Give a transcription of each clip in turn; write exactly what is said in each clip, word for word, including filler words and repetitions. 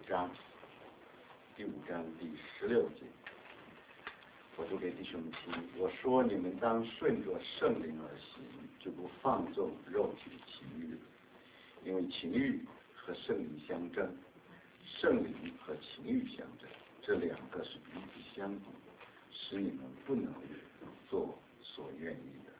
章，第五章第十六节，我读给弟兄们听。我说你们当顺着圣灵而行，就不放纵肉体的情欲，因为情欲和圣灵相争，圣灵和情欲相争，这两个是彼此相抵，使你们不能做所愿意的。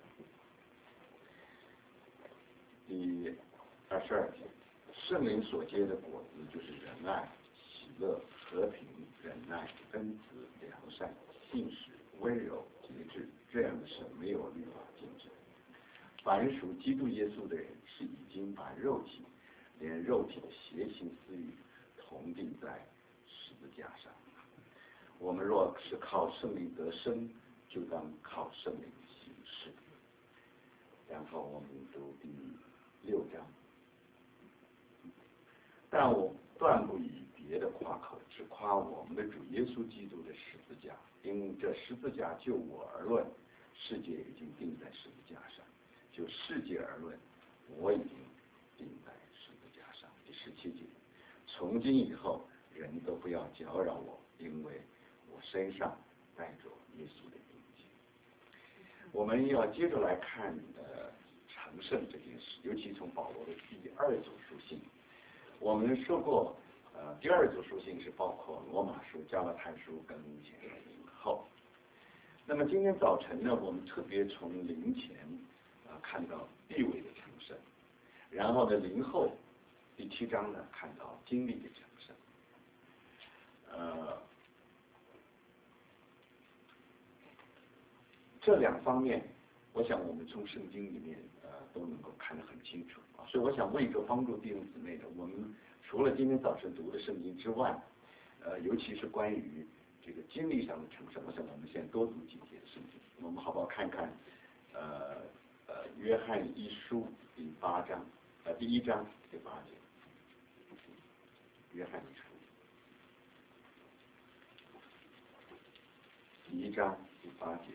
第二十二节，圣灵所结的果子就是仁爱、喜乐、和平、忍耐、恩慈、良善、信实、温柔、节制，这样的事没有律法禁止。凡属基督耶稣的人，是已经把肉体连肉体的邪情私欲同定在十字架上。我们若是靠圣灵得生，就当靠圣灵行事。然后我们读第六章。但我断不以别的夸口，只夸我们的主耶稣基督的十字架，因这十字架就我而论，世界已经钉在十字架上；就世界而论，我已经钉在十字架上。第十七节，从今以后，人都不要搅扰我，因为我身上带着耶稣的印记。我们要接着来看呃成圣这件事，尤其从保罗的第二组书信。我们说过，呃，第二组书信是包括罗马书、加拉太书跟灵前和灵后。那么今天早晨呢，我们特别从灵前啊、呃、看到地位的成圣，然后呢灵后第七章呢看到经历的成圣。呃，这两方面，我想我们从圣经里面呃都能够看得很清楚啊，所以我想为着帮助弟兄姊妹呢，我们除了今天早晨读的圣经之外，呃，尤其是关于这个经历上的成圣，我想我们先多读几节圣经，我们好不好看看呃呃约翰一书第八章呃第一章第八节，约翰一书第一章第八节。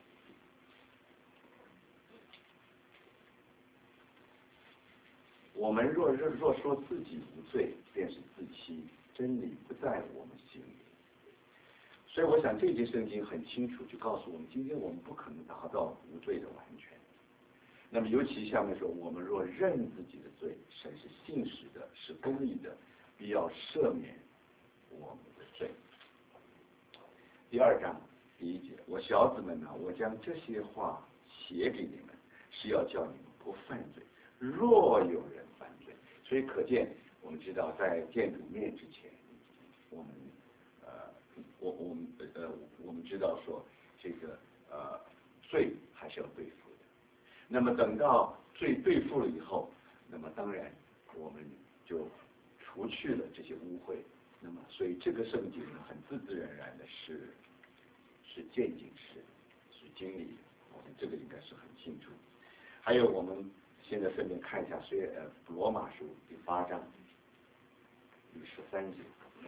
我们若若说自己无罪，便是自欺，真理不在我们心里。所以我想这节圣经很清楚，就告诉我们，今天我们不可能达到无罪的完全。那么尤其下面说，我们若认自己的罪，神是信实的，是公义的，必要赦免我们的罪。第二章第一节，我小子们啊，我将这些话写给你们，是要叫你们不犯罪。若有人犯罪，所以可见我们知道在见主面之前，我们呃我我们呃我们知道说这个呃罪还是要对付的。那么等到罪对付了以后，那么当然我们就除去了这些污秽。那么所以这个圣经呢，很自自然然的是是渐进式，是经历的。我们这个应该是很清楚。还有我们现在顺便看一下，虽呃罗马书第八章第十三节，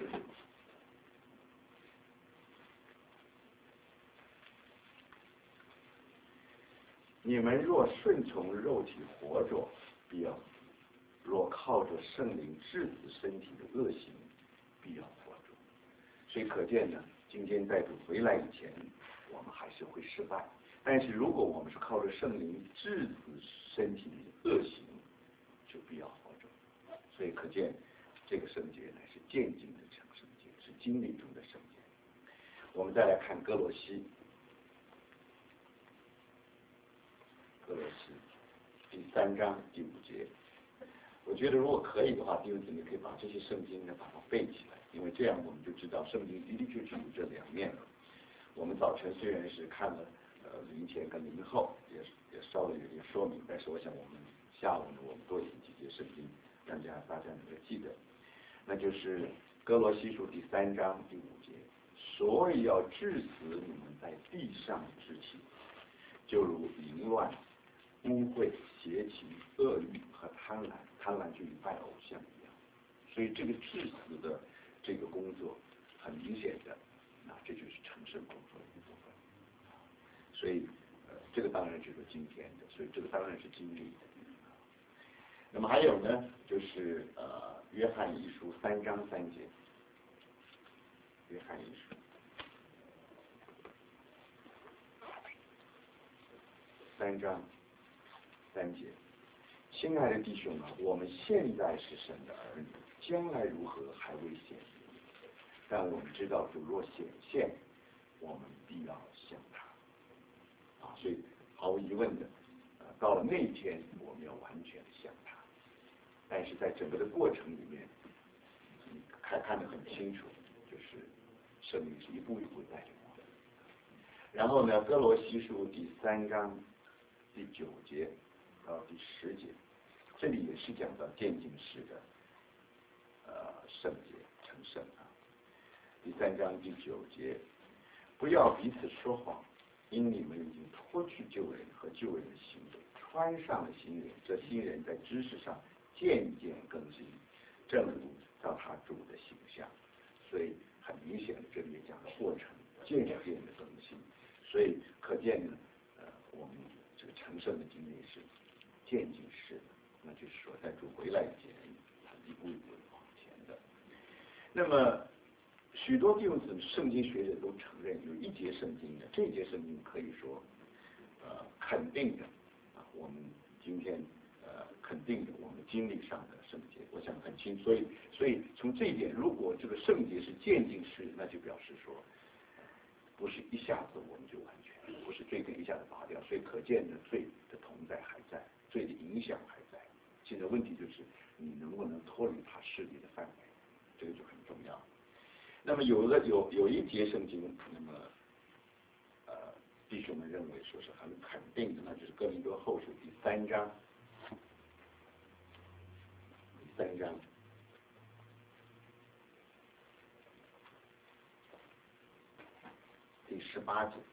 你们若顺从肉体活着，必要死；若靠着圣灵治死身体的恶行，必要活着。所以可见呢，今天在主回来以前，我们还是会失败。但是如果我们是靠着圣灵治死身体的恶行，就必要活着。所以可见这个圣洁呢是渐进的成圣洁，是经历中的圣洁。我们再来看哥罗西，哥罗西第三章第五节。我觉得如果可以的话，弟兄姊妹可以把这些圣经呢把它背起来，因为这样我们就知道圣经的的确确有这两面了。我们早晨虽然是看了呃灵前跟灵后，也也稍微有点说明，但是我想我们下午呢，我们多引几节圣经，让大家大家能够记得，那就是哥罗西书第三章第五节，所以要治死你们在地上之气，就如淫乱、污秽、邪情、恶欲和贪婪，贪婪就与拜偶像一样。所以这个治死的这个工作，很明显的，那这就是成圣工作的一部分。所以，呃，这个当然就是今天的，所以这个当然是经历的。那么还有呢，就是呃，约翰一书三章三节， 约翰一书三章三节，亲爱的弟兄啊，我们现在是神的儿女，将来如何还未显明，但我们知道主若显现，我们必要像他。啊，所以毫无疑问的，呃，到了那一天，我们要完全的像他。但是在整个的过程里面，看看得很清楚，就是圣灵是一步一步带领我们。然后呢，哥罗西书第三章第九节到第十节，这里也是讲到渐进式的呃圣洁成圣啊。第三章第九节，不要彼此说谎，因你们已经脱去旧人和旧人的行为，穿上了新人。这新人在知识上渐渐更新，正如照他主的形象。所以很明显的，这里也讲了过程渐渐的更新。所以可见呢，呃，我们这个成圣的经历是渐进式的，那就是说在主回来前，他一步一步往前的。那么许多弟兄姊妹圣经学者都承认，有一节圣经的，这节圣经可以说，呃，肯定的啊，我们今天呃肯定的我们经历上的圣洁，我想很清。所以，所以从这一点，如果这个圣洁是渐进式，那就表示说，不是一下子我们就完全，不是罪根一下子拔掉，所以可见的罪的同在还在，罪的影响还在。现在问题就是你能不能脱离他势力的范围，这个就很重要。那么有个有有一节圣经，那么呃弟兄们认为说是很肯定的，那就是哥林多后书第三章，第三章第十八节。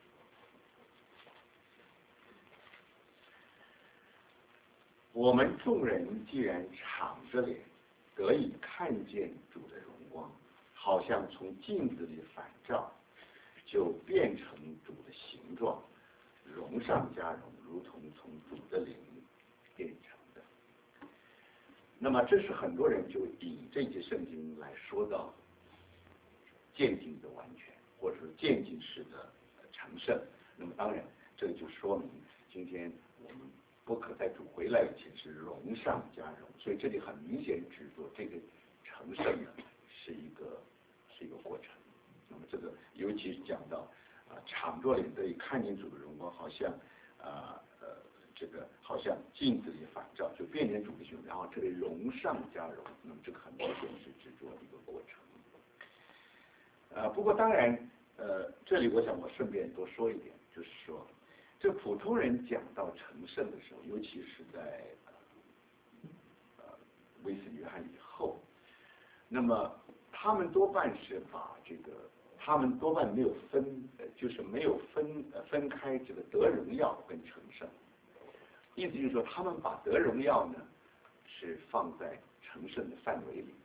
我们众人既然敞着脸得以看见主的荣光，好像从镜子里反照，就变成主的形状，荣上加荣，如同从主的灵变成的。那么这是很多人就以这节圣经来说到渐进的完全，或者说渐进式的成圣。那么当然这个就说明今天我们不可在主回来以前是荣上加荣，所以这里很明显指出这个成圣呢是一个是一个过程。那么这个尤其是讲到啊，敞着脸得以看见主的荣光，好像啊呃这个好像镜子里反照，就变成主的形象，然后这里荣上加荣，那么这个很明显是指出一个过程。呃，不过当然呃这里我想我顺便多说一点，就是说这普通人讲到成圣的时候，尤其是在呃威斯约翰以后，那么他们多半是把这个，他们多半没有分，呃，就是没有分呃分开这个得荣耀跟成圣。意思就是说，他们把得荣耀呢是放在成圣的范围里面。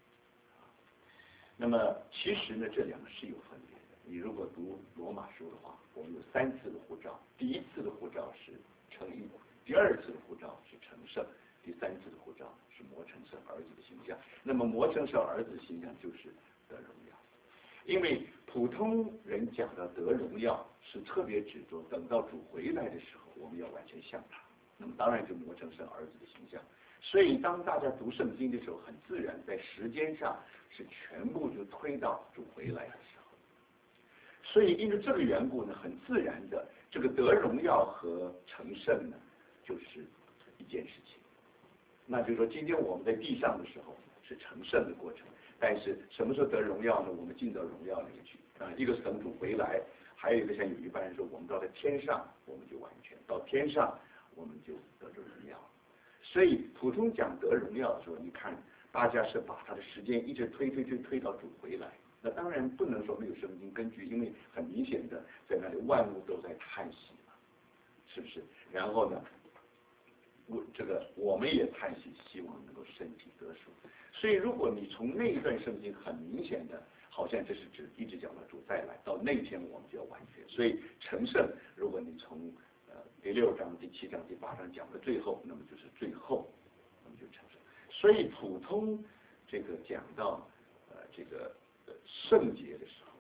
那么其实呢，这两个是有分别的。你如果读罗马书的话，我们有三次的呼召，第一次的呼召是称义，第二次的呼召是成圣，第三次的呼召是磨成圣儿子的形象。那么磨成圣儿子的形象就是得荣耀，因为普通人讲到得荣耀是特别指着等到主回来的时候，我们要完全像他。那么当然就磨成圣儿子的形象。所以当大家读圣经的时候，很自然在时间上是全部就推到主回来的时候。所以因为这个缘故呢，很自然的这个得荣耀和成圣呢，就是一件事情。那就是说，今天我们在地上的时候是成圣的过程，但是什么时候得荣耀呢？我们进到荣耀里面去啊，一个是等主回来，还有一个像有一般人说，我们到了天上，我们就完全到天上，我们就得着荣耀。所以普通讲得荣耀的时候，你看大家是把他的时间一直推推推推到主回来。那当然不能说没有圣经根据，因为很明显的在那里万物都在叹息嘛，是不是？然后呢，我这个我们也叹息，希望能够身体得赎。所以如果你从那一段圣经很明显的，好像这是指一直讲到主再来，到那天我们就要完全。所以成圣，如果你从呃第六章、第七章、第八章讲到最后，那么就是最后我们就成圣。所以普通这个讲到呃这个呃圣洁的时候，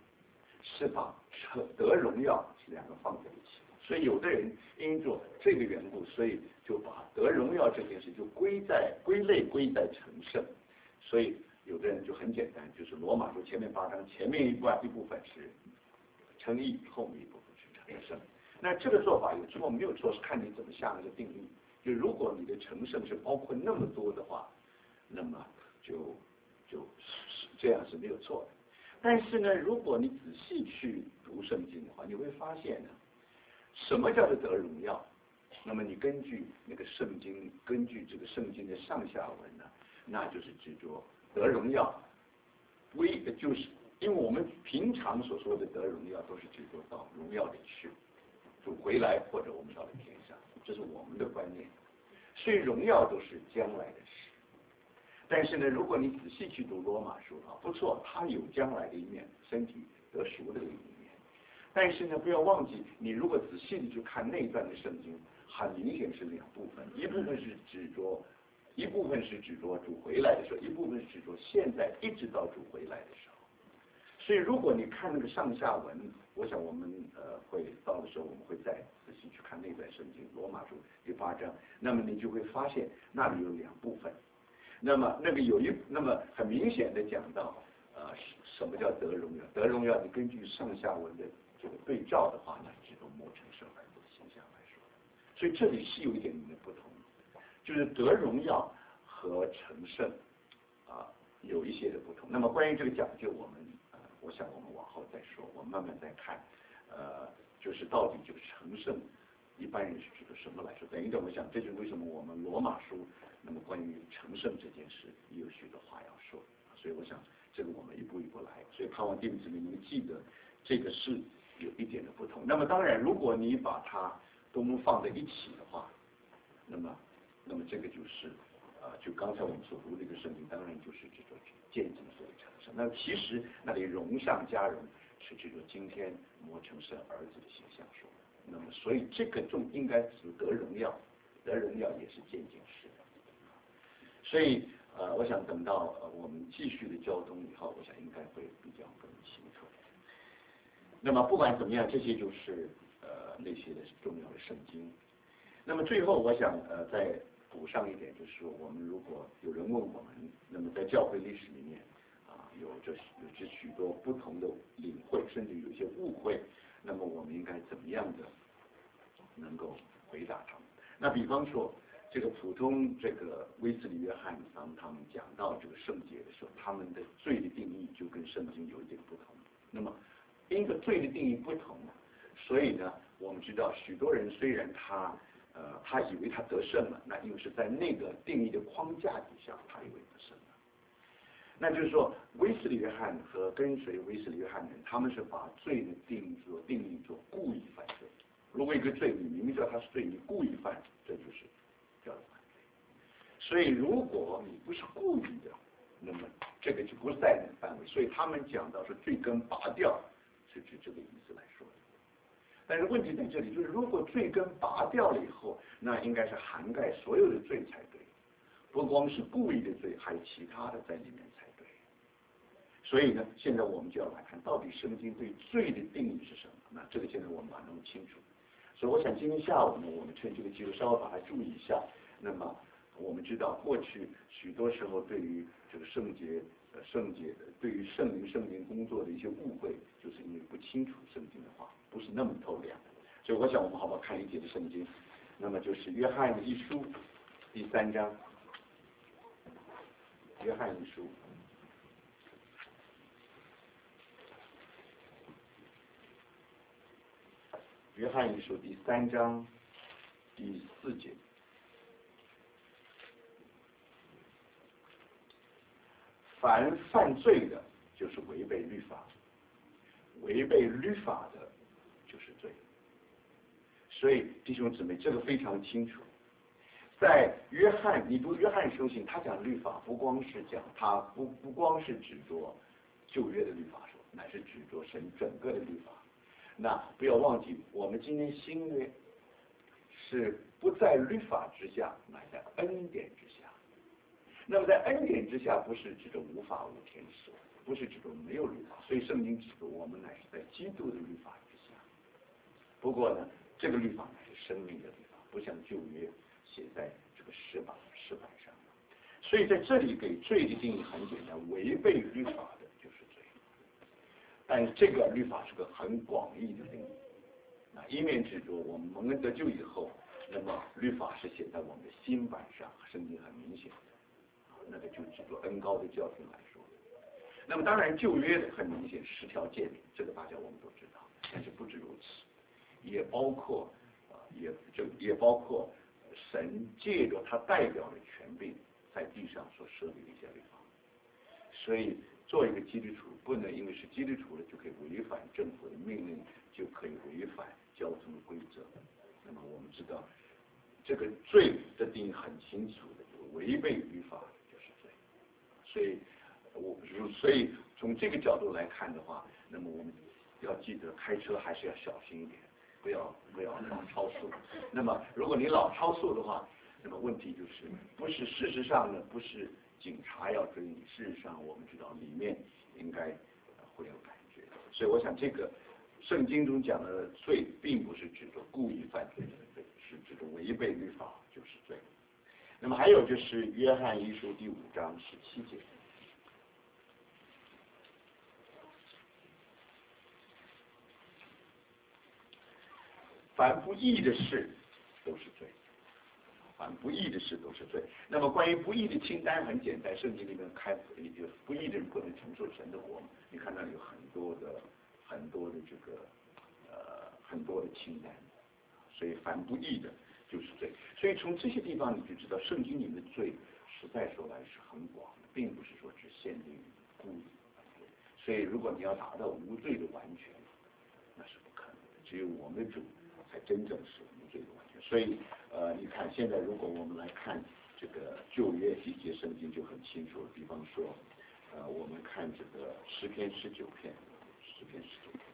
是把得荣耀是两个放在一起，所以有的人因着这个缘故，所以就把得荣耀这件事就归在归类归在成圣，所以有的人就很简单，就是罗马书前面八章前面一半一部分是称义，后面一部分是成圣。那这个做法有错没有错，是看你怎么下那个定义。就如果你的成圣是包括那么多的话，那么就就这样是没有错的。但是呢，如果你仔细去读圣经的话，你会发现呢，什么叫做得荣耀？那么你根据那个圣经，根据这个圣经的上下文呢，那就是指着得荣耀，为就是因为我们平常所说的得荣耀，都是指着到荣耀里去，就回来或者我们到了天上，这是我们的观念。所以荣耀都是将来的事。但是呢，如果你仔细去读罗马书啊，不错，它有将来的一面，身体得赎的一面。但是呢，不要忘记，你如果仔细的去看那段的圣经，很明显是两部分，一部分是指着，一部分是指着主回来的时候，一部分是指着现在一直到主回来的时候。所以如果你看那个上下文，我想我们呃会到的时候，我们会再仔细去看那段圣经，罗马书第八章，那么你就会发现那里有两部分。那么那个有一，那么很明显的讲到，呃，什么叫得荣耀？得荣耀，你根据上下文的这个对照的话呢，只能摸成圣而的形象来说。所以这里是有一点点的不同，就是得荣耀和成圣啊、呃、有一些的不同。那么关于这个讲究，我们呃，我想我们往后再说，我们慢慢再看，呃，就是到底这个成圣。一般人是指的什么来说？等一等，我想这就是为什么我们罗马书那么关于成圣这件事也有许多话要说，所以我想这个我们一步一步来。所以盼望弟兄姊妹你们记得这个是有一点的不同。那么当然，如果你把它都放在一起的话，那么那么这个就是呃，就刚才我们所读这个圣经，当然就是这种渐进式的成圣。那其实那里荣上加荣是指着今天磨成圣儿子的形象说。那么，所以这个重应该是得荣耀，得荣耀也是渐进式的。所以，呃，我想等到、呃、我们继续的交通以后，我想应该会比较更清楚。那么，不管怎么样，这些就是呃那些的重要的圣经。那么最后，我想呃再补上一点，就是说，我们如果有人问我们，那么在教会历史里面啊、呃，有着有着许多不同的领会，甚至有一些误会。那么我们应该怎么样的能够回答他们？那比方说，这个普通这个威斯理约翰当他们讲到这个圣洁的时候，他们的罪的定义就跟圣经有一点不同。那么因为罪的定义不同，所以呢，我们知道许多人虽然他呃他以为他得胜了，那因为是在那个定义的框架底下，他以为得胜了。那就是说，威斯理约翰和跟随威斯理约翰人，他们是把罪的定义作定义作故意犯罪。如果一个罪你明明知道他是罪，你故意犯，这就是叫做犯罪。所以如果你不是故意的，那么这个就不是在那个范围。所以他们讲到说罪根拔掉，是指这个意思来说的。但是问题在这里，就是如果罪根拔掉了以后，那应该是涵盖所有的罪才对，不光是故意的罪，还有其他的在里面才对。所以呢，现在我们就要来看到底圣经对罪的定义是什么。那这个现在我们把它弄清楚。所以我想今天下午呢，我们趁这个机会稍微把它注意一下。那么我们知道过去许多时候对于这个圣洁、呃圣洁的，对于圣灵、圣灵工作的一些误会，就是因为不清楚圣经的话，不是那么透亮。所以我想我们好好看一节的圣经，那么就是约翰一书第三章。约翰一书约翰一书第三章第四节，凡犯罪的，就是违背律法；违背律法的，就是罪。所以弟兄姊妹，这个非常清楚。在约翰，你读约翰书信，他讲律法，不光是讲他不不光是指着旧约的律法说，乃是指着神整个的律法。那不要忘记，我们今天新约是不在律法之下，乃在恩典之下。 那么在恩典之下，不是指的无法无天使，不是指的没有律法，所以圣经指的我们乃是在基督的律法之下。不过呢，这个律法乃是生命的律法，不像旧约写在这个石板石板上。所以在这里给罪的定义很简单，违背律法的就是罪。但是这个律法是个很广义的定义。啊，一面指着我们蒙恩得救以后，那么律法是写在我们的心板上，圣经很明显的，啊，那个就指着恩高的教训来说。那么当然旧约的很明显十条诫命，这个大家我们都知道，但是不止如此，也包括啊，也就也包括神借着他代表的权柄在地上所设立的一些律法。所以做一个基督徒，不能因为是基督徒了就可以违反政府的命令，就可以违反交通的规则。那么我们知道，这个罪的定义很清楚的，就违背律法就是罪。所以，我所以从这个角度来看的话，那么我们要记得开车还是要小心一点，不要不要老超速。那么如果你老超速的话，那么问题就是不是事实上呢，不是警察要追你，事实上我们知道里面应该会有感觉。所以我想这个圣经中讲的罪，并不是指着故意犯罪的罪，是指着违背律法就是罪。那么还有就是约翰一书第五章十七节。凡不义的事都是罪，凡不义的事都是罪。那么关于不义的清单很简单，圣经里面开有不义的人不能承受神的国，你看那里有很多的很多的这个呃很多的清单，所以凡不义的就是罪。所以从这些地方你就知道，圣经里面的罪实在说来是很广的，并不是说只限定于故意。所以如果你要达到无罪的完全，那是不可能的，只有我们的主才真正是无罪的完全。所以呃，你看现在如果我们来看这个旧约几节圣经就很清楚了，比方说呃，我们看这个诗篇十九篇，诗篇十九篇。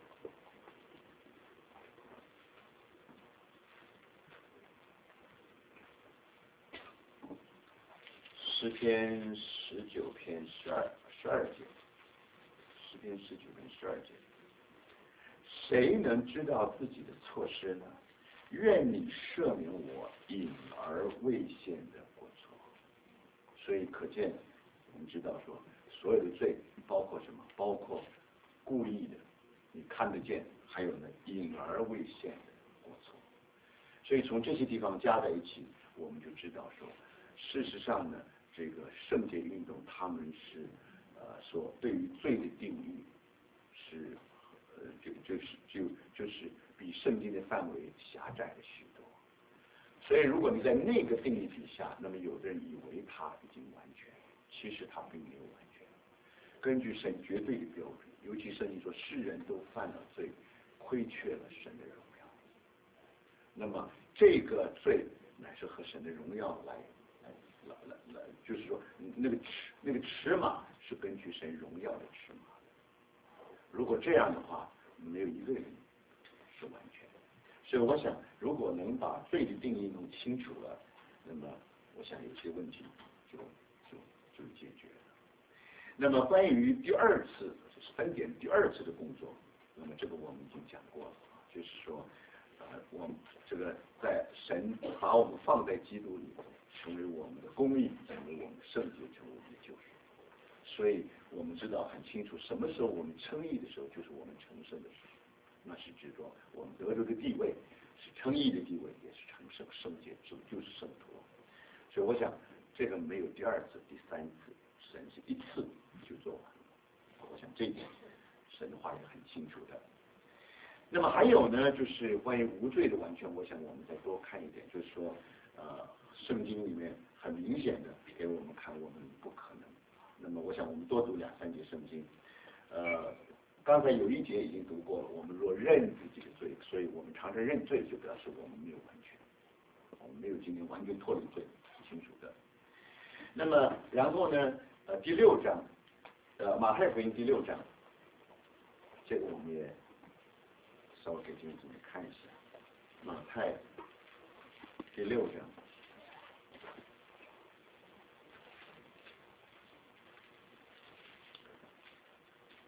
诗篇十九篇十二十二节，诗篇十九篇十二节，谁能知道自己的错失呢？愿你赦免我隐而未现的过错。所以可见，我们知道说，所有的罪包括什么？包括故意的，你看得见；还有呢，隐而未现的过错。所以从这些地方加在一起，我们就知道说，事实上呢，这个圣洁运动他们是呃说对于罪的定义是呃就就是就就是比圣经的范围狭窄了许多。所以如果你在那个定义底下，那么有的人以为他已经完全，其实他并没有完全。根据神绝对的标准，尤其圣经说世人都犯了罪，亏缺了神的荣耀。那么这个罪乃是和神的荣耀来来来来，就是说那个尺那个尺码是根据神荣耀的尺码的。如果这样的话，没有一个人是完全的。所以我想，如果能把罪的定义弄清楚了，那么我想有些问题就就就解决了。那么关于第二次恩典第二次的工作，那么这个我们已经讲过了，就是说，呃，我们这个在神把我们放在基督里，成为我们的公义，成为我们的圣洁，成为我们的救赎。所以我们知道很清楚，什么时候我们称义的时候，就是我们成圣的时候。那是指着我们得着的地位是称义的地位，也是成圣圣洁，就就是圣徒。所以我想这个没有第二次、第三次，神是一次就做完了。我想这一点神的话也很清楚的。那么还有呢，就是关于无罪的完全，我想我们再多看一点，就是说，呃，圣经里面很明显的给我们看我们不可能。那么我想我们多读两三节圣经，呃。刚才有一节已经读过了，我们若认自己的罪，所以我们常常认罪，就表示我们没有完全，我们没有今天完全脱离罪，是清楚的。那么然后呢，呃，第六章，呃，马太福音第六章，这个我们也稍微给弟兄姊妹看一下，马太第六章。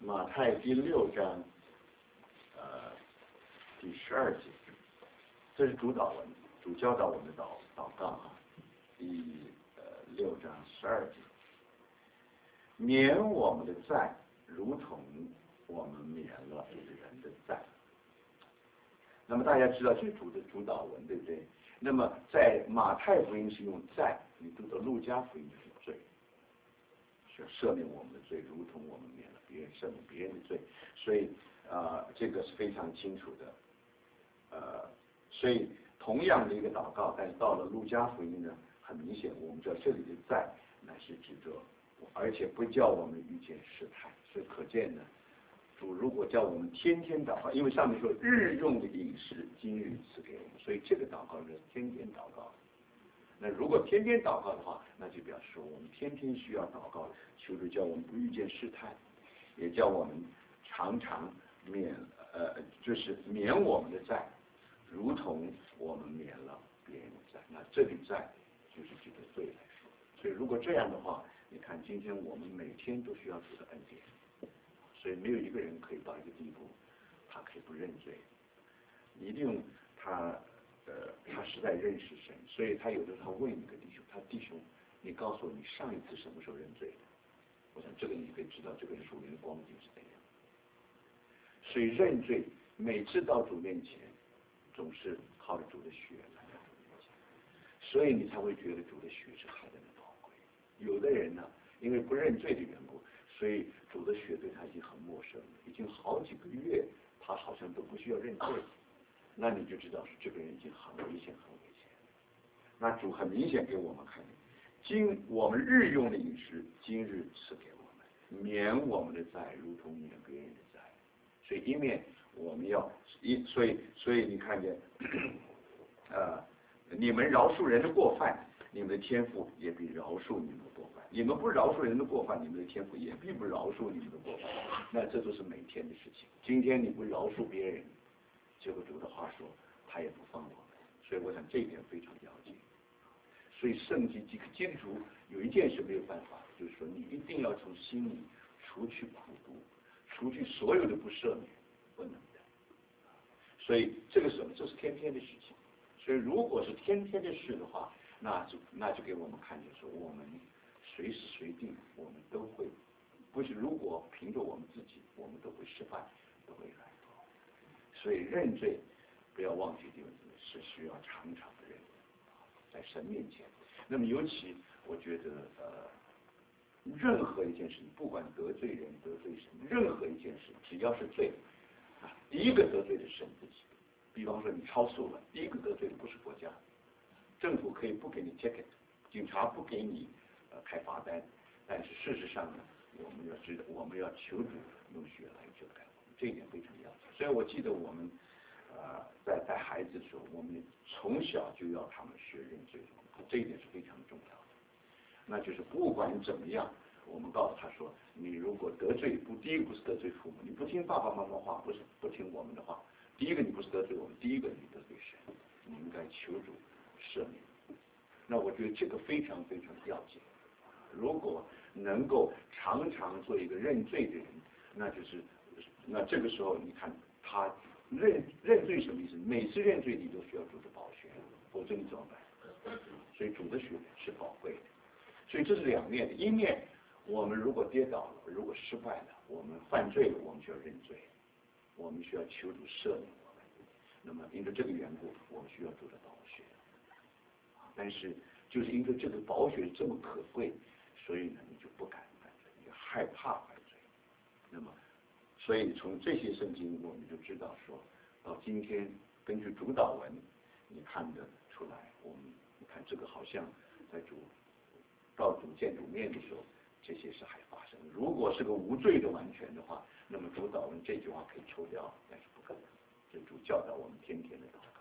马太第六章，呃，第十二节，这是主导文，主教导我们的祷祷告啊。第呃六章十二节，免我们的债，如同我们免了人的债。那么大家知道这是主的主导文，对不对？那么在马太福音是用债，你读到路加福音就是罪，是赦免我们的罪，如同我们免了别人赦免别人的罪。所以呃这个是非常清楚的。呃，所以同样的一个祷告，但是到了路加福音呢，很明显我们知道这里的债乃是指着，而且不叫我们遇见试探。所以可见呢，主如果叫我们天天祷告，因为上面说日用的饮食今日赐给我们，所以这个祷告是天天祷告。那如果天天祷告的话，那就表示我们天天需要祷告，求主叫我们不遇见试探，也叫我们常常免呃就是免我们的债，如同我们免了别人的债。那这里债就是指的罪来说。所以如果这样的话，你看今天我们每天都需要主的恩典。所以没有一个人可以到一个地步，他可以不认罪，一定他呃他实在认识神，所以他有的时候问一个弟兄，他弟兄，你告诉我你上一次什么时候认罪的？我想这个你可以知道这个人属灵的光景是怎样。所以认罪每次到主面前，总是靠着主的血来到主面前，所以你才会觉得主的血是何等的宝贵。有的人呢，因为不认罪的缘故，所以主的血对他已经很陌生了，已经好几个月，他好像都不需要认罪，那你就知道是这个人已经很危险，很危险。那主很明显给我们看，今我们日用的饮食，今日赐给我们，免我们的债，如同免别人的债。所以一面我们要一，所以所以你看见，呃，你们饶恕人的过犯，你们的天父也必饶恕你们的过犯；你们不饶恕人的过犯，你们的天父也必不饶恕你们的过犯。那这都是每天的事情。今天你不饶恕别人，结果主的话说，他也不放我们。所以我想这一点非常要紧。所以圣经基基督徒有一件事没有办法，就是说你一定要从心里除去苦毒，除去所有的不赦免，不能的。所以这个什么，这是天天的事情。所以如果是天天的事的话，那就那就给我们看见说，我们随时随地我们都会，不是如果凭着我们自己，我们都会失败，都会软弱。所以认罪，不要忘记弟兄姊妹，是需要常常的认，在神面前。那么尤其我觉得呃，任何一件事情，不管得罪人得罪神，任何一件事只要是罪啊，第一个得罪的是神自己。比方说你超速了，第一个得罪的不是国家，政府可以不给你 ticket， 警察不给你呃开罚单，但是事实上呢，我们要知道，我们要求主用血来遮盖我们，这一点非常要紧。所以我记得我们呃在带孩子的时候，我们从小就要他们学认罪，这一点是非常重要的。那就是不管怎么样，我们告诉他说，你如果得罪不，第一个不是得罪父母，你不听爸爸妈妈话，不是不听我们的话。第一个你不是得罪我们，第一个你得罪神，你应该求主赦免。那我觉得这个非常非常要紧。如果能够常常做一个认罪的人，那就是那这个时候你看他认认罪什么意思？每次认罪你都需要主的宝血，否则你怎么办？所以主的血是宝贵的。所以这是两面的，一面我们如果跌倒了，如果失败了，我们犯罪了，我们就要认罪。我们需要求主赦免我们，那么因着这个缘故，我们需要主的宝血。但是就是因为这个宝血这么可贵，所以呢，你就不敢犯罪，你就害怕犯罪。那么，所以从这些圣经，我们就知道说，到今天根据主导文，你看得出来，我们你看这个好像在主到主见主面的时候，这些事还发生。如果是个无罪的完全的话，那么主导文这句话可以抽掉，但是不可能。这主教导我们天天的祷告。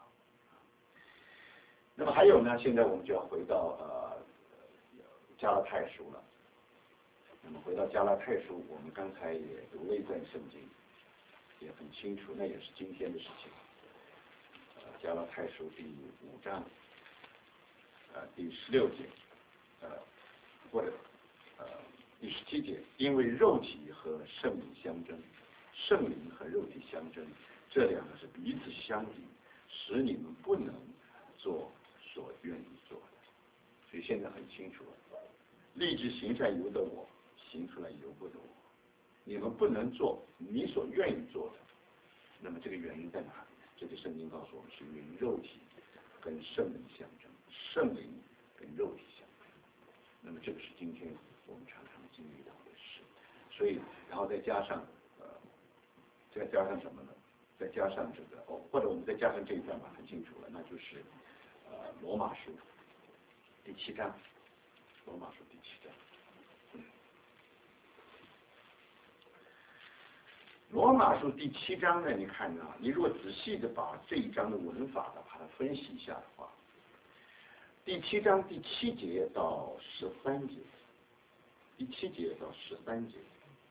那么还有呢，现在我们就要回到呃加拉太书了。那么回到加拉太书，我们刚才也读了一段圣经，也很清楚，那也是今天的事情。呃，加拉太书第五章，呃第十六节，呃或者呃第十七节，因为肉体和圣灵相争，圣灵和肉体相争，这两个是彼此相敌，使你们不能做所愿意做的。所以现在很清楚了，立志行善由得我，行出来由不得我。你们不能做你所愿意做的，那么这个原因在哪里？这个圣经告诉我们，是因为肉体跟圣灵相争，圣灵跟肉体相争。那么这个是今天我们常常经历到的事。所以，然后再加上呃，再加上什么呢？再加上这个哦，或者我们再加上这一段吧，很清楚了，那就是呃罗马书第七章，罗马书第七章。罗马书第七章呢，你看啊，你如果仔细的把这一章的文法呢，把它分析一下的话，第七章第七节到十三节，第七节到十三节，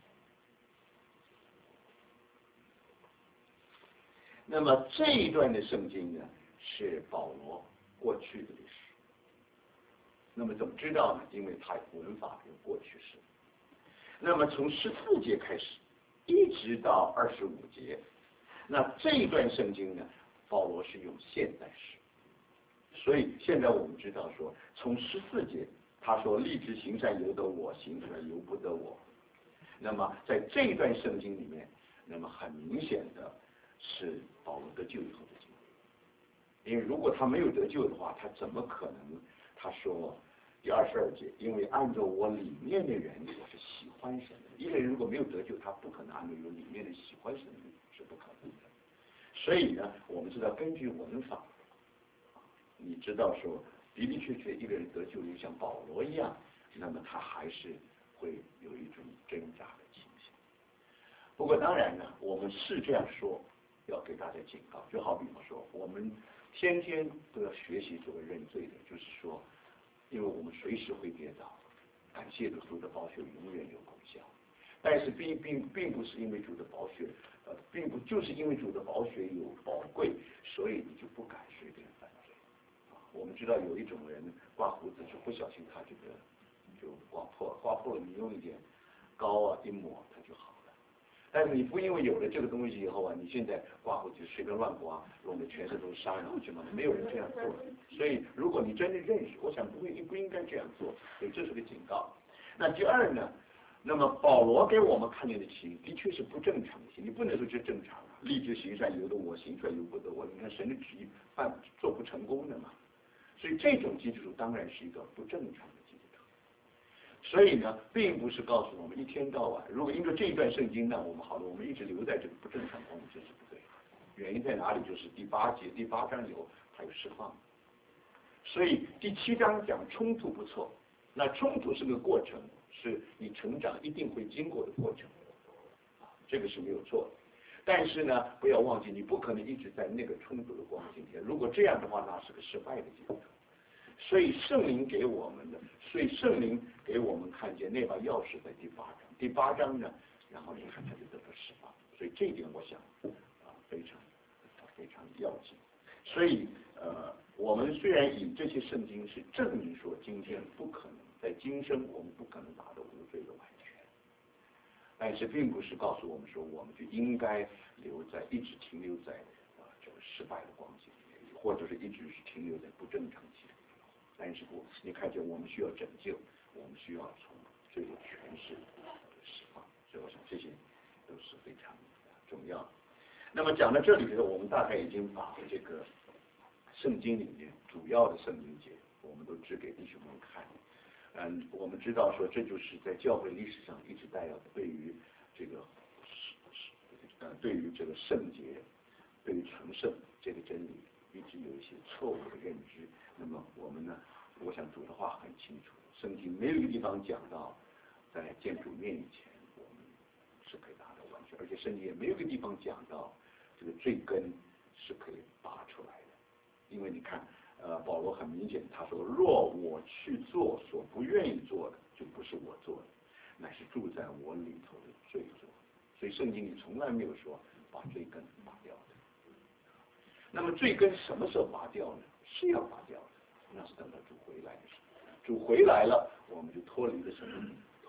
那么这一段的圣经呢，是保罗过去的历史。那么怎么知道呢？因为它文法有过去式。那么从十四节开始，一直到二十五节，那这一段圣经呢，保罗是用现在时。所以现在我们知道说，从十四节他说立志行善由得我，行出来由不得我。那么在这一段圣经里面，那么很明显的是保罗得救以后的经历。因为如果他没有得救的话，他怎么可能他说第二十二节，因为按照我里面的原理，我是喜欢神的。一个人如果没有得救，他不可能按照有里面的喜欢神的，是不可能的。所以呢，我们知道根据文法，你知道说的的确确一个人得救，就像保罗一样，那么他还是会有一种挣扎的情形。不过当然呢，我们是这样说，要给大家警告，就好比我说，我们天天都要学习做个认罪的，就是说，因为我们随时会跌倒，感谢主的宝血永远有功效。但是并并并不是因为主的宝血，呃，并不就是因为主的宝血有宝贵，所以你就不敢随便犯罪。啊，我们知道有一种人刮胡子是不小心他这个就刮破，刮破了你用一点膏啊一抹它就好了。但是你不因为有了这个东西以后啊，你现在刮胡子随便乱刮，弄得全身都是伤，然后去嘛，没有人这样做。所以如果你真的认识，我想不会不应该这样做，所以这是个警告。那第二呢？那么保罗给我们看见的情的确是不正常的情，你不能说这正常啊，立志行善由得我，行出来由不得我。你看神的旨意办做不成功的嘛，所以这种基督徒当然是一个不正常的基督徒。所以呢，并不是告诉我们一天到晚，如果因为这一段圣经，那我们好了，我们一直留在这个不正常当中，这是不对的。原因在哪里？就是第八节第八章有还有释放。所以第七章讲冲突不错，那冲突是个过程。是你成长一定会经过的过程，啊，这个是没有错的。但是呢，不要忘记，你不可能一直在那个冲突的光景下。如果这样的话，那是个失败的基督徒。所以圣灵给我们的，所以圣灵给我们看见那把钥匙在第八章。第八章呢，然后你看他就得到释放。所以这一点我想啊非常非常要紧。所以呃，我们虽然以这些圣经是证明说今天不可能。在今生我们不可能达到无罪的完全，但是并不是告诉我们说我们就应该留在一直停留在啊、呃、这个失败的光景里面，或者是一直是停留在不正常期里面。但是不，你看见我们需要拯救，我们需要从罪的权势释放，所以我想这些都是非常重要的。那么讲到这里的时候，我们大概已经把这个圣经里面主要的圣经节，我们都指给弟兄们看。嗯，我们知道说，这就是在教会历史上一直带有对于这个呃，对于这个圣洁、对于成圣这个真理，一直有一些错误的认知。那么我们呢，我想主的话很清楚，圣经没有一个地方讲到在见主面以前我们是可以达到完全，而且圣经也没有一个地方讲到这个罪根是可以拔出来的，因为你看。呃，保罗很明显，他说：“若我去做所不愿意做的，就不是我做的，乃是住在我里头的罪做。”所以圣经里从来没有说把罪根拔掉的。那么罪根什么时候拔掉呢？是要拔掉的，那是等到主回来的时候。主回来了，我们就脱离了什么？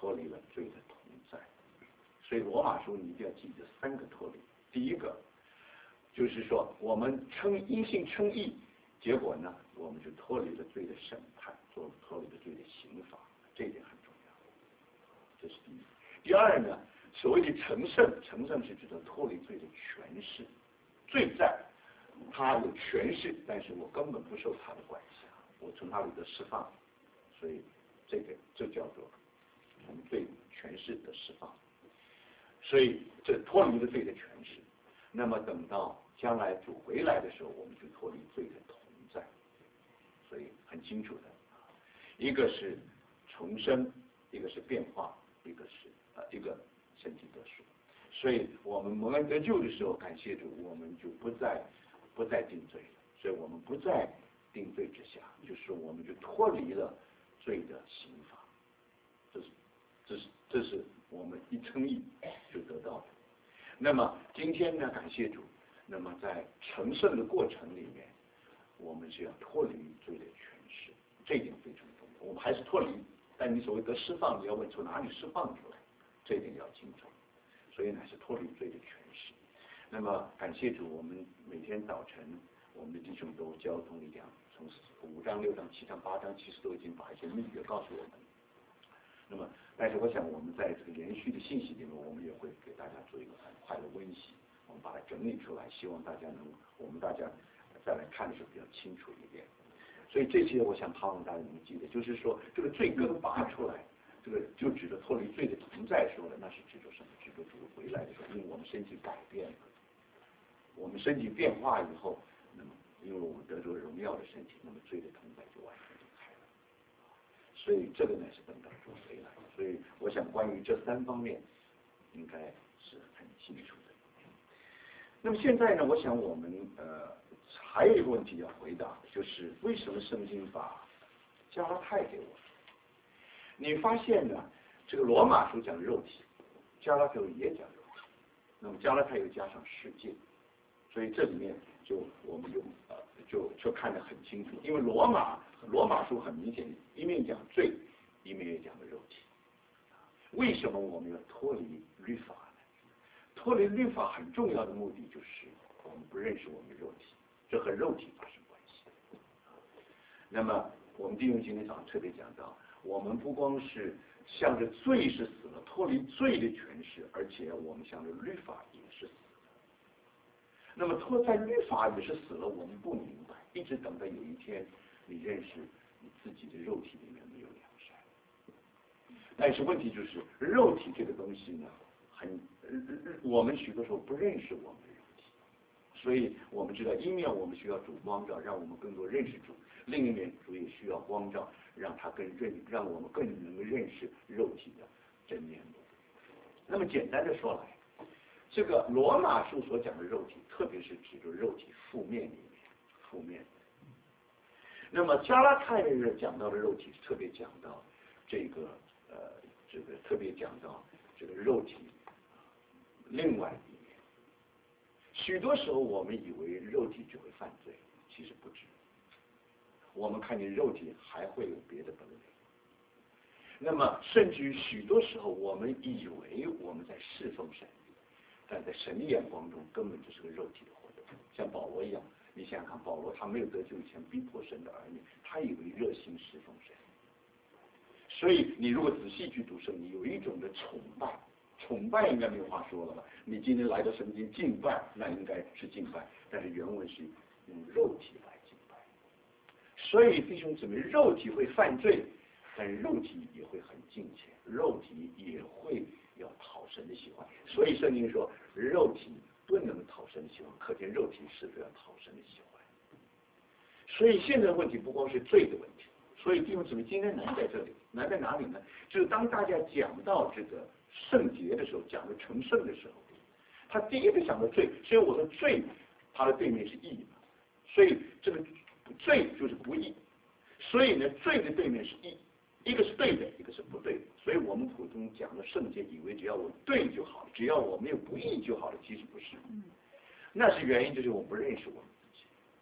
脱离了罪的同在。所以罗马书你一定要记得三个脱离。第一个就是说我们称因信称义，结果呢我们就脱离了罪的审判，脱脱离了罪的刑罚，这一点很重要。这是第一。第二呢，所谓的成圣，成圣是指的脱离罪的权势。罪在，它有权势，但是我根本不受它的管辖，我从它里得释放，所以这个这叫做从罪权势的释放。所以这脱离了罪的权势。那么等到将来主回来的时候，我们就脱离罪的同在。所以很清楚的，一个是重生，一个是变化，一个是呃一个身体得赎。所以我们蒙恩得救的时候，感谢主，我们就不再不再定罪了。所以我们不再定罪之下，就是我们就脱离了罪的刑罚。这是这是这是我们一称义就得到的。那么今天呢，感谢主，那么在成圣的过程里面，我们是要脱离罪的权势，这一点非常重要。我们还是脱离，但你所谓的释放，你要问从哪里释放出来，这一点要清楚。所以呢，是脱离罪的权势。那么感谢主，我们每天早晨，我们的弟兄都交通一样，从五章、六章、七章、八章，其实都已经把一些秘诀告诉我们。那么，但是我想，我们在这个连续的信息里面，我们也会给大家做一个很快的温习，我们把它整理出来，希望大家能，我们大家再来看的时候比较清楚一点。所以这些，我想盼望大家能记得，就是说这个罪根拔出来。这个就指着脱离罪的同在说了，那是指着什么？指着主回来的时候，因为我们身体改变了，我们身体变化以后，那么因为我们得着荣耀的身体，那么罪的同在就完全离开了。所以这个呢是等到主回来。所以我想关于这三方面，应该是很清楚的。那么现在呢，我想我们呃还有一个问题要回答，就是为什么圣经把加拉太给我？你发现呢，这个罗马书讲肉体，加拉太也讲肉体，那么加拉太又加上世界，所以这里面就我们就呃就就看得很清楚，因为罗马罗马书很明显，一面讲罪，一面也讲的肉体。为什么我们要脱离律法呢？脱离律法很重要的目的就是我们不认识我们的肉体，这和肉体发生关系。那么我们弟兄今天早上特别讲到。我们不光是向着罪是死了，脱离罪的权势，而且我们向着律法也是死了。那么脱在律法也是死了，我们不明白，一直等到有一天你认识你自己的肉体里面没有良善。但是问题就是肉体这个东西呢，很我们许多时候不认识我们的肉体，所以我们知道一面我们需要主光照，让我们更多认识主；另一面主也需要光照。让他更认，让我们更能认识肉体的真面目。那么简单的说来，这个罗马书所讲的肉体，特别是指着肉体负面里面，负面。那么加拉太人讲到的肉体，特别讲到这个呃，这个特别讲到这个肉体另外一面。许多时候我们以为肉体只会犯罪，其实不止。我们看见肉体还会有别的本领，那么甚至于许多时候我们以为我们在侍奉神，但在神的眼光中根本就是个肉体的活动。像保罗一样，你想想看，保罗他没有得救以前逼迫神的儿女，他以为热心侍奉神。所以你如果仔细去读圣经，有一种的崇拜，崇拜应该没有话说了吧？你今天来到圣经敬拜，那应该是敬拜，但是原文是用肉体来。所以弟兄姊妹，肉体会犯罪，但是肉体也会很敬虔，肉体也会要讨神的喜欢。所以圣经说，肉体不能讨神的喜欢，可见肉体是不是要讨神的喜欢？所以现在的问题不光是罪的问题，所以弟兄姊妹，今天难在这里，难在哪里呢？就是当大家讲到这个圣洁的时候，讲到成圣的时候，他第一个想到罪，所以我说罪，它的对面是义嘛，所以这个。罪就是不义，所以呢，罪的对面是义，一个是对的，一个是不对的。所以我们普通讲的圣洁，以为只要我对就好了，只要我没有不义就好了，其实不是。那是原因，就是我不认识我们自己。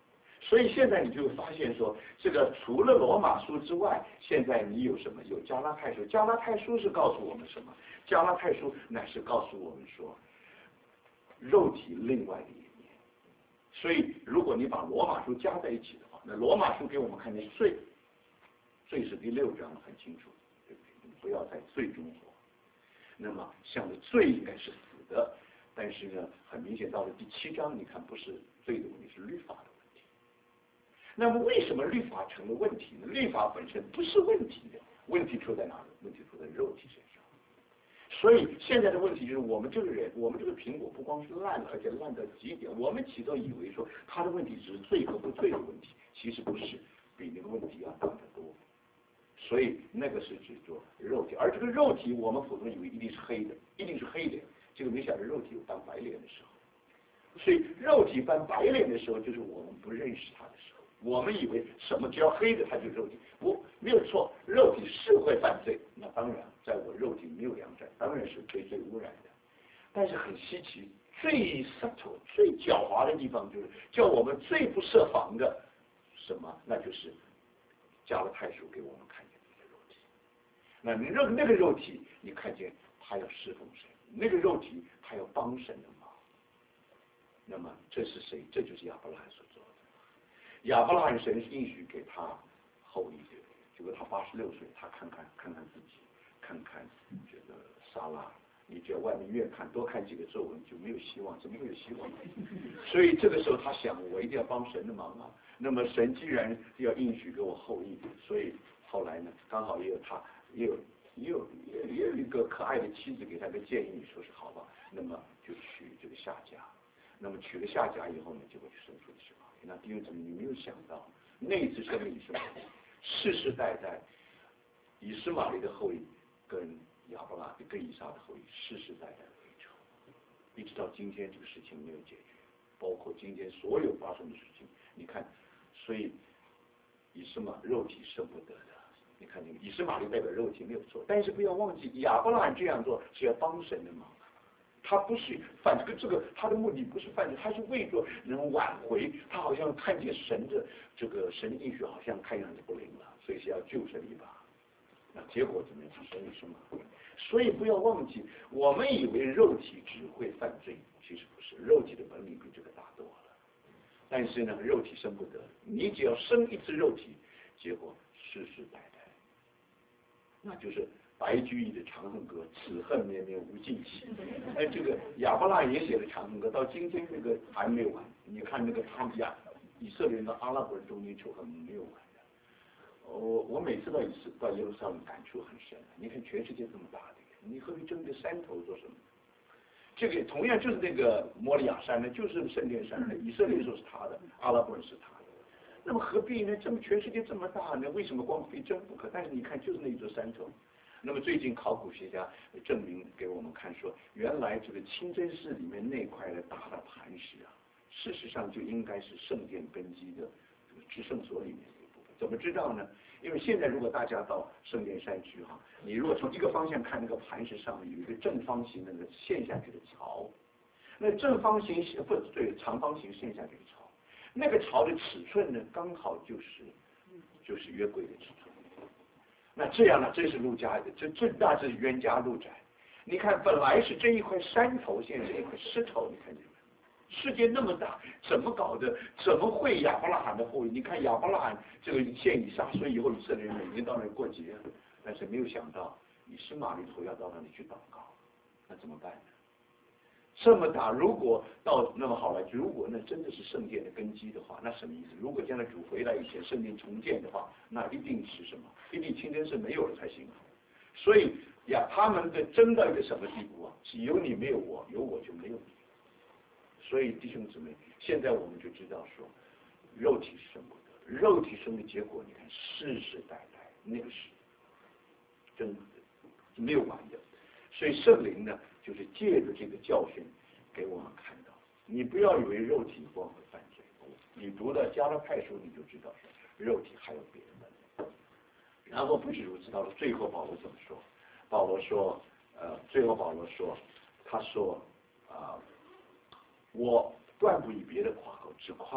所以现在你就会发现说，这个除了罗马书之外，现在你有什么？有加拉太书。加拉太书是告诉我们什么？加拉太书乃是告诉我们说，肉体另外的一面。所以如果你把罗马书加在一起的话，那罗马书给我们看见罪，罪是第六章很清楚，对不对？你不要在罪中活。那么想着罪应该是死的，但是呢，很明显到了第七章，你看不是罪的问题，是律法的问题。那么为什么律法成了问题呢？律法本身不是问题的，问题出在哪里？问题出在肉体身上。所以现在的问题就是，我们这个人，我们这个苹果不光是烂了，而且烂到极点。我们起初以为说他的问题只是罪和不罪的问题，其实不是，比那个问题要大得多。所以那个是指做肉体，而这个肉体我们普通以为一定是黑的，一定是黑脸，这个没想到肉体有翻白脸的时候。所以肉体翻白脸的时候，就是我们不认识他的时候。我们以为什么只要黑的它就是肉体，不，没有错，肉体是会犯罪。那当然，在我肉体没有良善，当然是被罪污染的。但是很稀奇，最 subtle 最狡猾的地方就是叫我们最不设防的什么？那就是加勒太书给我们看见这个肉体。那你那那个肉体，你看见他要侍奉神，那个肉体他要帮神的忙。那么这是谁？这就是亚伯拉罕所做的。亚伯拉罕神应许给他后裔，结果他八十六岁，他看看看看自己，看看这个撒拉，你只要外面越看多看几个皱纹就没有希望，怎么会有希望？所以这个时候他想，我一定要帮神的忙啊。那么神既然要应许给我后裔，所以后来呢，刚好也有他，也有也有也有一个可爱的妻子给他个建议，说是好吧，那么就娶这个夏甲。那么娶了夏甲以后呢，结果就生出了以实玛利。那弟兄姊妹，你没有想到，那一次生了以实玛利，世世代代以实玛利的后裔跟亚伯拉跟以撒的后裔世世代代的为仇，一直到今天这个事情没有解决，包括今天所有发生的事情，你看，所以以实玛肉体生不得的。你看这个以实玛利代表肉体没有错，但是不要忘记亚伯拉罕这样做是要帮神的忙。他不是犯这个这个，他的目的不是犯罪，他是为着能挽回。他好像看见神的这个神的应许好像看样子不灵了，所以是要救神一把。那结果怎么样？他生以实玛利。所以不要忘记，我们以为肉体只会犯罪，其实不是，肉体的本领比这个大多了。但是呢，肉体生不得，你只要生一次肉体，结果世世代代，那就是白居易的《长恨歌》，此恨绵绵无尽期。哎，这个亚伯拉罕也写了《长恨歌》，到今天这个还没有完。你看那个他们亚以色列人和阿拉伯人中间仇恨没有完的。我我每次到以色到耶路撒冷感触很深。你看全世界这么大的，你何必争这山头做什么？这个同样就是那个摩利亚山呢，就是圣殿山呢，以色列说是他的，阿拉伯人是他的。那么何必呢？这么全世界这么大呢？为什么光非争不可？但是你看，就是那一座山头。那么最近考古学家证明给我们看说，原来这个清真寺里面那块的大的磐石啊，事实上就应该是圣殿根基的这个至圣所里面的一部分。怎么知道呢？因为现在如果大家到圣殿山去哈，你如果从一个方向看那个磐石上面有一个正方形的那个陷下去的槽，那正方形不对，长方形陷下去的槽，那个槽的尺寸呢，刚好就是就是约柜的尺寸。那这样呢？这是路加的，这这那是冤家路窄。你看，本来是这一块山头，现在是一块石头，你看见没？世界那么大，怎么搞的？怎么会亚伯拉罕的后裔？你看亚伯拉罕这个献以撒，所以以后以色列人每年到那里过节，但是没有想到以实玛利头要到那里去祷告，那怎么办呢？这么大，如果到那么好了，如果那真的是圣殿的根基的话，那什么意思？如果将来主回来以前，圣殿重建的话，那一定是什么？一定清真寺没有了才行。所以呀，他们的争到一个什么地步啊？是有你没有我，有我就没有你。所以弟兄姊妹，现在我们就知道说，肉体生不得，肉体生的结果，你看世世代代那个是真的没有完的。所以圣灵呢，就是借着这个教训给我们看到，你不要以为肉体光会犯罪，你读了加拉太书你就知道肉体还有别的问题。然后不止如此，到了最后保罗怎么说？保罗说，呃，最后保罗说，他说啊、呃，我断不以别的夸口，只夸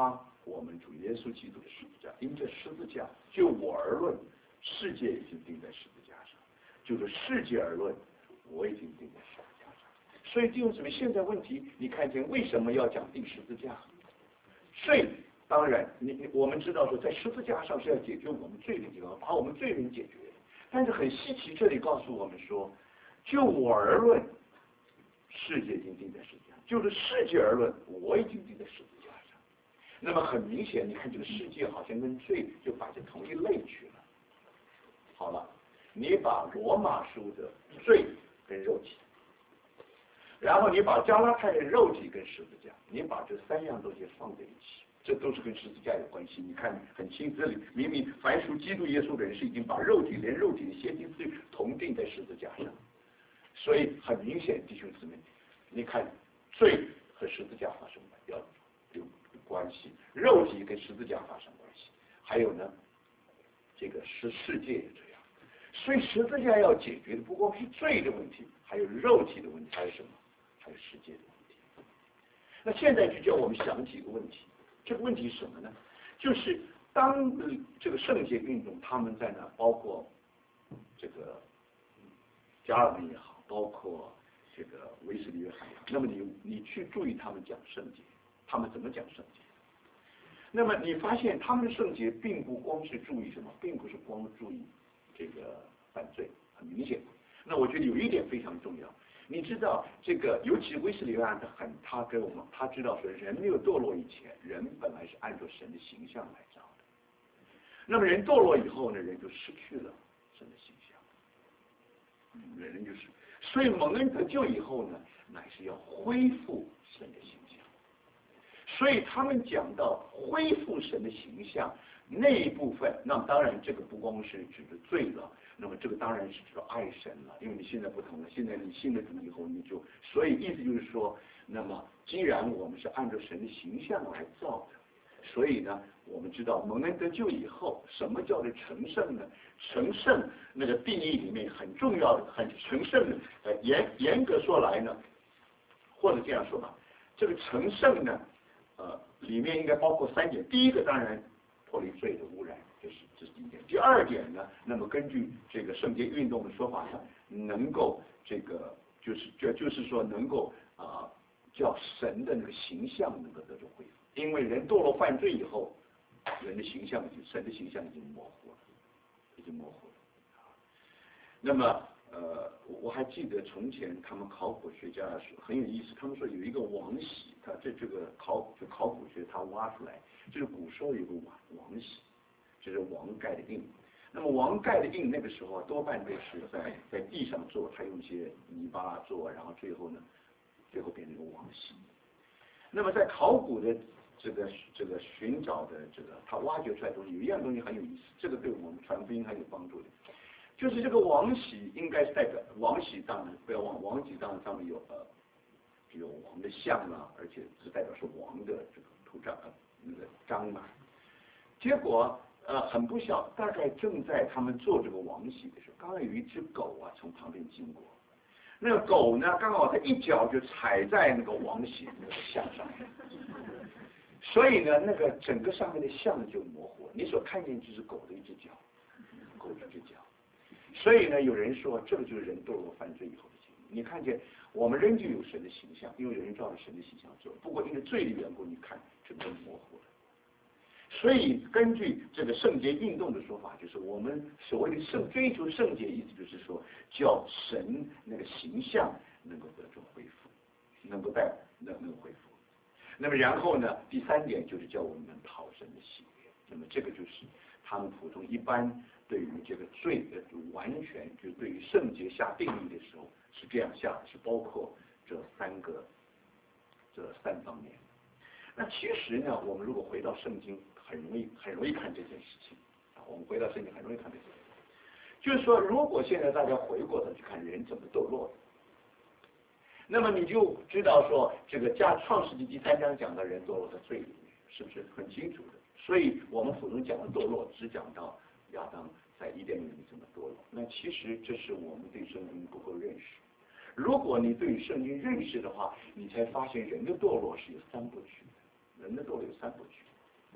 我们主耶稣基督的十字架，因这十字架，就我而论，世界已经钉在十字架上；就是世界而论，我已经钉在十字架上。所以弟兄姊妹，现在问题你看见为什么要讲钉十字架？罪，当然你我们知道说，在十字架上是要解决我们罪的地方，把我们罪人解决。但是很稀奇，这里告诉我们说，就我而论，世界已经钉在十字架上；就是世界而论，我已经钉在十字架上。那么很明显，你看这个世界好像跟罪就摆在同一类去了。好了，你把罗马书的罪跟肉体，然后你把加拉太的肉体跟十字架，你把这三样东西放在一起，这都是跟十字架有关系。你看很清，这里明明凡属基督耶稣的人是已经把肉体连肉体的先经罪同定在十字架上，所以很明显，弟兄姊妹，你看罪和十字架发生要有关系，肉体跟十字架发生关系，还有呢，这个是世界也这样。所以十字架要解决的不光是罪的问题，还有肉体的问题，还有什么？还有世界的问题。那现在就叫我们想几个问题。这个问题是什么呢？就是当这个圣洁运动，他们在那，包括这个加尔文也好，包括这个威斯利约翰也好，那么你你去注意他们讲圣洁，他们怎么讲圣洁？那么你发现他们的圣洁并不光是注意什么，并不是光注意这个犯罪，很明显。那我觉得有一点非常重要，你知道这个，尤其威斯利约翰他很，他跟我们他知道说，人没有堕落以前，人本来是按照神的形象来造的。那么人堕落以后呢，人就失去了神的形象，人就是，所以蒙恩得救以后呢，乃是要恢复神的形象。所以他们讲到恢复神的形象那一部分，那当然这个不光是指的罪了，那么这个当然是指的爱神了，因为你现在不同了，现在你信了主以后，你就，所以意思就是说，那么既然我们是按照神的形象来造的，所以呢，我们知道蒙恩得救以后，什么叫做成圣呢？成圣那个定义里面很重要的，很成圣的，呃，严严格说来呢，或者这样说吧，这个成圣呢。呃，里面应该包括三点。第一个当然脱离罪的污染，这是这是第一点。第二点呢，那么根据这个圣洁运动的说法呢，能够这个就是就就是说能够啊、呃、叫神的那个形象能够得到恢复，因为人堕落犯罪以后，人的形象已经神的形象已经模糊了，已经模糊了。那么。呃，我还记得从前他们考古学家说很有意思，他们说有一个王玺，他这这个考就考古学他挖出来，就是古时候有个王王玺，就是王盖的印。那么王盖的印那个时候多半都是在在地上做，他用一些泥巴做，然后最后呢，最后变成一个王玺。那么在考古的这个这个寻找的这个他挖掘出来的东西，有一样东西很有意思，这个对我们传福音很有帮助的。就是这个王玺应该是代表王玺，当然不要忘，王玺当然上面有呃有王的像啊，而且是代表是王的这个图章呃那个章嘛。结果呃很不巧，大概正在他们做这个王玺的时候，刚刚有一只狗啊从旁边经过，那个狗呢刚好它一脚就踩在那个王玺那个像上面，所以呢那个整个上面的像就模糊了，你所看见就是狗的一只脚，狗的一只脚。所以呢，有人说这个就是人堕落犯罪以后的经历。你看见我们仍旧有神的形象，因为人照着神的形象做，不过因为罪的缘故，你看整个模糊了。所以根据这个圣洁运动的说法，就是我们所谓的圣追求圣洁，意思就是说叫神那个形象能够得到恢复，能够带能能恢复。那么然后呢，第三点就是叫我们讨神的喜悦。那么这个就是他们普通一般对于这个罪的完全，就对于圣洁下定义的时候是这样下的，是包括这三个这三方面。那其实呢，我们如果回到圣经，很容易很容易看这件事情啊。我们回到圣经很容易看这件事情，就是说，如果现在大家回过头去看人怎么堕落的，那么你就知道说，这个加创世纪第三章讲的人堕落在罪里面，是不是很清楚的？所以我们普通讲的堕落，只讲到亚当在伊甸园里怎么堕落。那其实这是我们对圣经不够认识。如果你对圣经认识的话，你才发现人的堕落是有三部曲的，人的堕落有三部曲。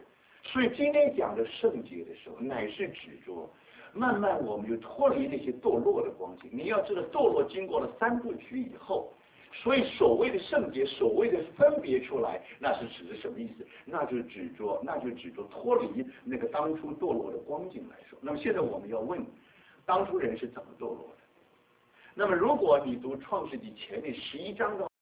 所以今天讲的圣洁的时候，乃是指着慢慢我们就脱离那些堕落的光景。你要知道，堕落经过了三部曲以后，所以所谓的圣洁，所谓的分别出来，那是指的什么意思？那就指着，那就指着脱离那个当初堕落的光景来说。那么现在我们要问，当初人是怎么堕落的？那么如果你读创世纪前面十一章的